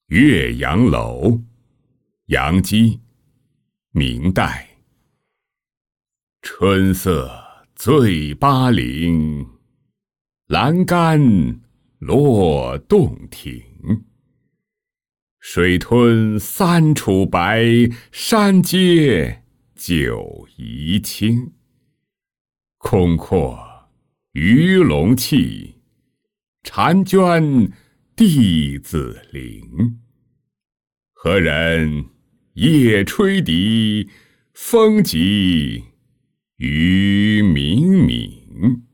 岳阳楼，杨基，明代。春色醉巴陵，阑干落洞庭。水吞三楚白，山接九夷青。空阔鱼龙泣，婵娟弟子灵。何人夜吹笛，风急于冥冥。